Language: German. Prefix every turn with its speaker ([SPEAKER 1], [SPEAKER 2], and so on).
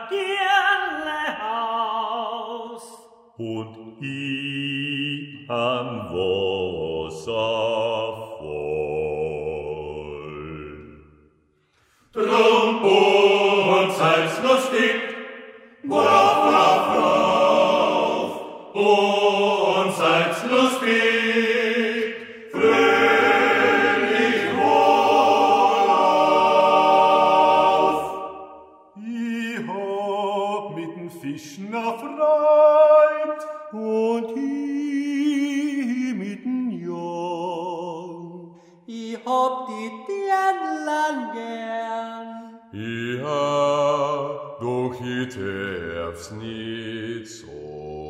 [SPEAKER 1] Dirnlehaus.
[SPEAKER 2] Und ich an Wasser voll.
[SPEAKER 3] Drum und seid's lustig, worauf, und seid's lustig, fröhlich wohlauf.
[SPEAKER 2] Ich hab mit den Fischen erfreut und ich mit den Jung.
[SPEAKER 1] Ich hab die Dirnlein gern.
[SPEAKER 2] Ja, doch ich darf's nicht so.